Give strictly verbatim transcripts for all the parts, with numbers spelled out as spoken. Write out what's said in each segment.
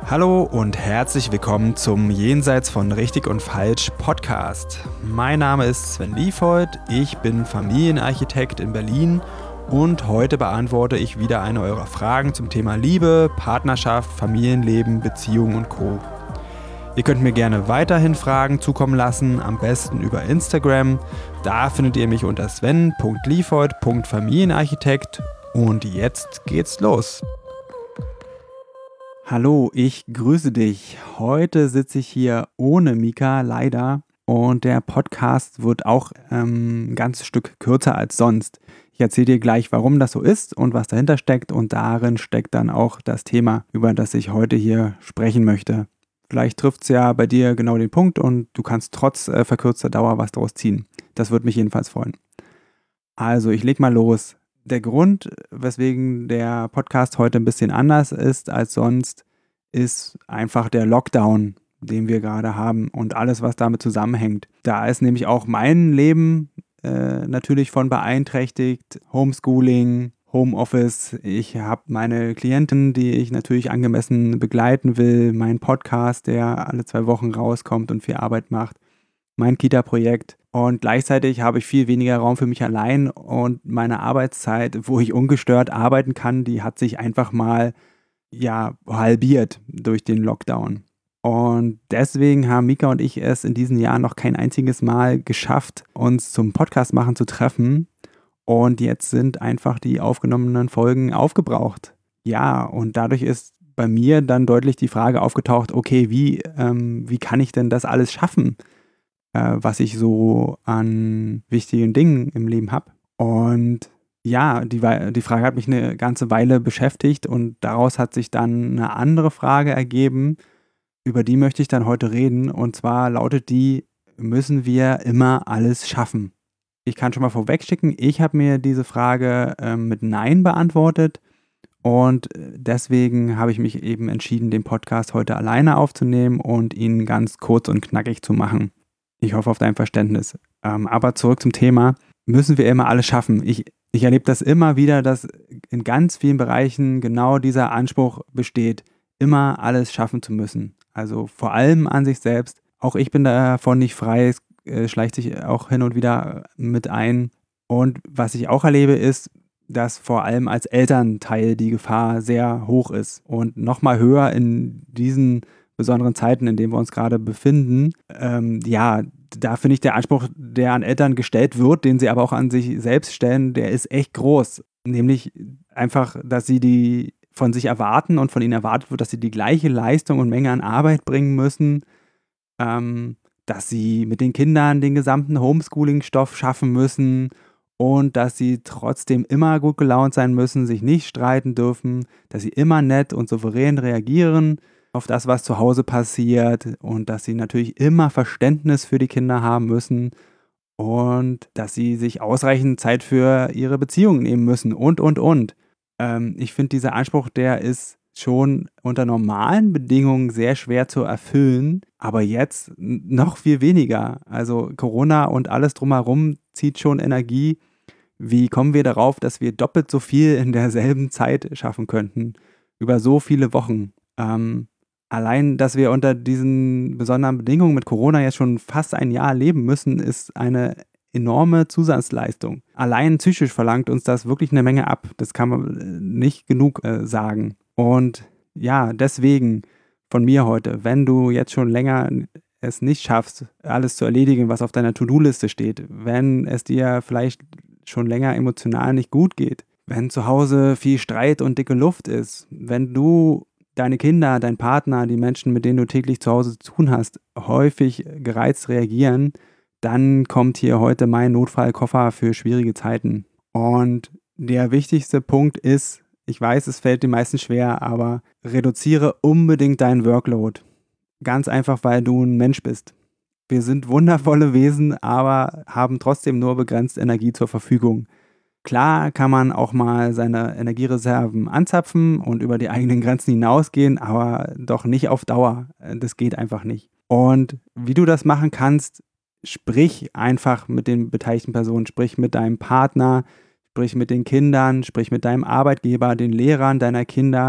Hallo und herzlich willkommen zum Jenseits von Richtig und Falsch Podcast. Mein Name ist Sven Liefhold, ich bin Familienarchitekt in Berlin und heute beantworte ich wieder eine eurer Fragen zum Thema Liebe, Partnerschaft, Familienleben, Beziehung und Co. Ihr könnt mir gerne weiterhin Fragen zukommen lassen, am besten über Instagram. Da findet ihr mich unter sven punkt liefhold punkt familienarchitekt und jetzt geht's los. Hallo, ich grüße dich. Heute sitze ich hier ohne Mika, leider. Und der Podcast wird auch ähm, ein ganzes Stück kürzer als sonst. Ich erzähle dir gleich, warum das so ist und was dahinter steckt. Und darin steckt dann auch das Thema, über das ich heute hier sprechen möchte. Vielleicht trifft es ja bei dir genau den Punkt und du kannst trotz äh, verkürzter Dauer was daraus ziehen. Das würde mich jedenfalls freuen. Also, ich leg mal los. Der Grund, weswegen der Podcast heute ein bisschen anders ist als sonst, ist einfach der Lockdown, den wir gerade haben und alles, was damit zusammenhängt. Da ist nämlich auch mein Leben äh, natürlich von beeinträchtigt. Homeschooling, Homeoffice. Ich habe meine Klienten, die ich natürlich angemessen begleiten will. Mein Podcast, der alle zwei Wochen rauskommt und viel Arbeit macht. Mein Kita-Projekt. Und gleichzeitig habe ich viel weniger Raum für mich allein und meine Arbeitszeit, wo ich ungestört arbeiten kann, die hat sich einfach mal ja halbiert durch den Lockdown. Und deswegen haben Mika und ich es in diesen Jahren noch kein einziges Mal geschafft, uns zum Podcast machen zu treffen. Und jetzt sind einfach die aufgenommenen Folgen aufgebraucht. Ja, und dadurch ist bei mir dann deutlich die Frage aufgetaucht, okay, wie, ähm, wie kann ich denn das alles schaffen, äh, was ich so an wichtigen Dingen im Leben habe? Und ja, die, die Frage hat mich eine ganze Weile beschäftigt und daraus hat sich dann eine andere Frage ergeben, über die möchte ich dann heute reden. Und zwar lautet die, müssen wir immer alles schaffen? Ich kann schon mal vorwegschicken, ich habe mir diese Frage äh, mit Nein beantwortet und deswegen habe ich mich eben entschieden, den Podcast heute alleine aufzunehmen und ihn ganz kurz und knackig zu machen. Ich hoffe auf dein Verständnis. Ähm, aber zurück zum Thema, müssen wir immer alles schaffen? Ich, ich erlebe das immer wieder, dass in ganz vielen Bereichen genau dieser Anspruch besteht, immer alles schaffen zu müssen. Also vor allem an sich selbst. Auch ich bin davon nicht frei, es äh, schleicht sich auch hin und wieder mit ein. Und was ich auch erlebe, ist, dass vor allem als Elternteil die Gefahr sehr hoch ist. Und nochmal höher in diesen besonderen Zeiten, in denen wir uns gerade befinden. Ähm, ja, da finde ich der Anspruch, der an Eltern gestellt wird, den sie aber auch an sich selbst stellen, der ist echt groß. Nämlich einfach, dass sie die von sich erwarten und von ihnen erwartet wird, dass sie die gleiche Leistung und Menge an Arbeit bringen müssen, ähm, dass sie mit den Kindern den gesamten Homeschooling-Stoff schaffen müssen und dass sie trotzdem immer gut gelaunt sein müssen, sich nicht streiten dürfen, dass sie immer nett und souverän reagieren auf das, was zu Hause passiert und dass sie natürlich immer Verständnis für die Kinder haben müssen und dass sie sich ausreichend Zeit für ihre Beziehungen nehmen müssen und, und, und. Ähm, ich finde, dieser Anspruch, der ist schon unter normalen Bedingungen sehr schwer zu erfüllen, aber jetzt noch viel weniger. Also Corona und alles drumherum zieht schon Energie. Wie kommen wir darauf, dass wir doppelt so viel in derselben Zeit schaffen könnten? Über so viele Wochen. Ähm, Allein, dass wir unter diesen besonderen Bedingungen mit Corona jetzt schon fast ein Jahr leben müssen, ist eine enorme Zusatzleistung. Allein psychisch verlangt uns das wirklich eine Menge ab. Das kann man nicht genug äh, sagen. Und ja, deswegen von mir heute, wenn du jetzt schon länger es nicht schaffst, alles zu erledigen, was auf deiner To-Do-Liste steht, wenn es dir vielleicht schon länger emotional nicht gut geht, wenn zu Hause viel Streit und dicke Luft ist, wenn du deine Kinder, dein Partner, die Menschen, mit denen du täglich zu Hause zu tun hast, häufig gereizt reagieren, dann kommt hier heute mein Notfallkoffer für schwierige Zeiten. Und der wichtigste Punkt ist, ich weiß, es fällt den meisten schwer, aber reduziere unbedingt deinen Workload. Ganz einfach, weil du ein Mensch bist. Wir sind wundervolle Wesen, aber haben trotzdem nur begrenzt Energie zur Verfügung. Klar kann man auch mal seine Energiereserven anzapfen und über die eigenen Grenzen hinausgehen, aber doch nicht auf Dauer. Das geht einfach nicht. Und wie du das machen kannst, sprich einfach mit den beteiligten Personen, sprich mit deinem Partner, sprich mit den Kindern, sprich mit deinem Arbeitgeber, den Lehrern deiner Kinder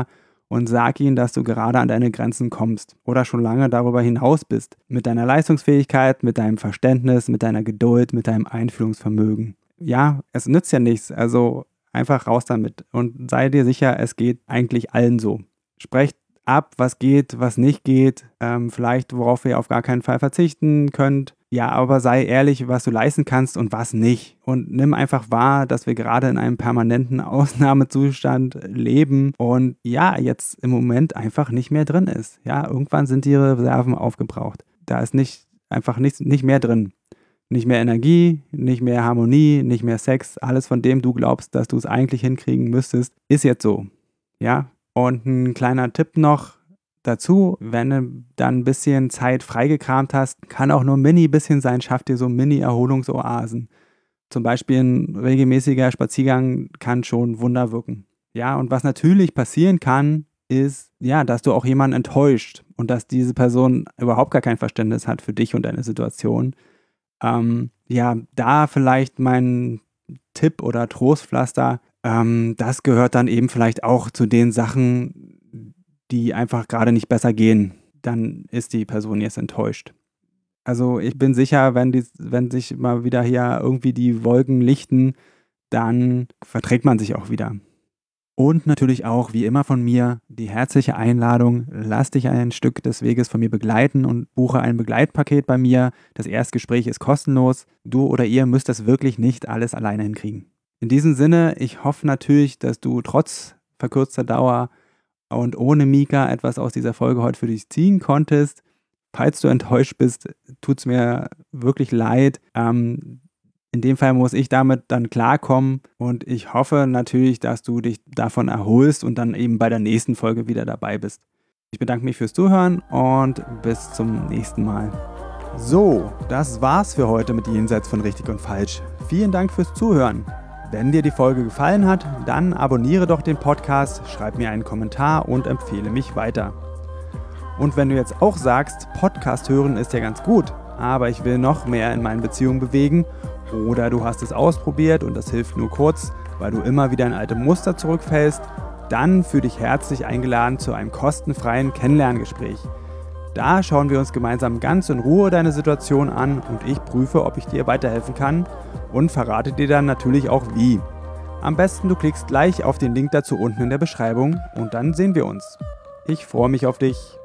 und sag ihnen, dass du gerade an deine Grenzen kommst oder schon lange darüber hinaus bist. Mit deiner Leistungsfähigkeit, mit deinem Verständnis, mit deiner Geduld, mit deinem Einfühlungsvermögen. Ja, es nützt ja nichts, also einfach raus damit und sei dir sicher, es geht eigentlich allen so. Sprecht ab, was geht, was nicht geht, ähm, vielleicht worauf ihr auf gar keinen Fall verzichten könnt. Ja, aber sei ehrlich, was du leisten kannst und was nicht. Und nimm einfach wahr, dass wir gerade in einem permanenten Ausnahmezustand leben und ja, jetzt im Moment einfach nicht mehr drin ist. Ja, irgendwann sind die Reserven aufgebraucht. Da ist nicht, einfach nicht, nicht mehr drin. Nicht mehr Energie, nicht mehr Harmonie, nicht mehr Sex. Alles, von dem du glaubst, dass du es eigentlich hinkriegen müsstest, ist jetzt so. Ja, und ein kleiner Tipp noch dazu, wenn du dann ein bisschen Zeit freigekramt hast, kann auch nur ein Mini-bisschen sein, schafft dir so Mini-Erholungsoasen. Zum Beispiel ein regelmäßiger Spaziergang kann schon Wunder wirken. Ja, und was natürlich passieren kann, ist, ja, dass du auch jemanden enttäuscht und dass diese Person überhaupt gar kein Verständnis hat für dich und deine Situation. Ähm, ja, da vielleicht mein Tipp oder Trostpflaster, ähm, das gehört dann eben vielleicht auch zu den Sachen, die einfach gerade nicht besser gehen. Dann ist die Person jetzt enttäuscht. Also ich bin sicher, wenn, die, wenn sich mal wieder hier irgendwie die Wolken lichten, dann verträgt man sich auch wieder. Und natürlich auch, wie immer von mir, die herzliche Einladung, lass dich ein Stück des Weges von mir begleiten und buche ein Begleitpaket bei mir. Das Erstgespräch ist kostenlos. Du oder ihr müsst das wirklich nicht alles alleine hinkriegen. In diesem Sinne, ich hoffe natürlich, dass du trotz verkürzter Dauer und ohne Mika etwas aus dieser Folge heute für dich ziehen konntest. Falls du enttäuscht bist, tut es mir wirklich leid. Ähm, In dem Fall muss ich damit dann klarkommen und ich hoffe natürlich, dass du dich davon erholst und dann eben bei der nächsten Folge wieder dabei bist. Ich bedanke mich fürs Zuhören und bis zum nächsten Mal. So, das war's für heute mit Jenseits von Richtig und Falsch. Vielen Dank fürs Zuhören. Wenn dir die Folge gefallen hat, dann abonniere doch den Podcast, schreib mir einen Kommentar und empfehle mich weiter. Und wenn du jetzt auch sagst, Podcast hören ist ja ganz gut, aber ich will noch mehr in meinen Beziehungen bewegen, oder du hast es ausprobiert und das hilft nur kurz, weil du immer wieder in alte Muster zurückfällst, dann fühl dich herzlich eingeladen zu einem kostenfreien Kennenlerngespräch. Da schauen wir uns gemeinsam ganz in Ruhe deine Situation an und ich prüfe, ob ich dir weiterhelfen kann und verrate dir dann natürlich auch wie. Am besten du klickst gleich auf den Link dazu unten in der Beschreibung und dann sehen wir uns. Ich freue mich auf dich.